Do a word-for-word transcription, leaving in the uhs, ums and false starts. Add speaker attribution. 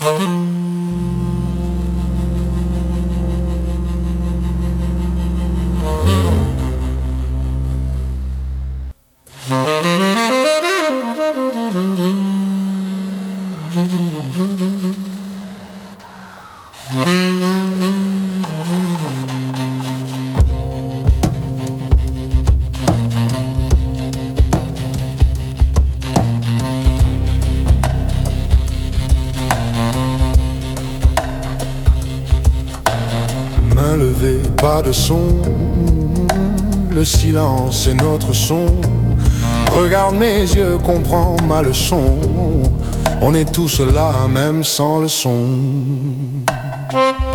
Speaker 1: Main levée, pas de son, le silence est notre son. Regarde mes yeux, comprends ma leçon. On est tous là, même sans le son.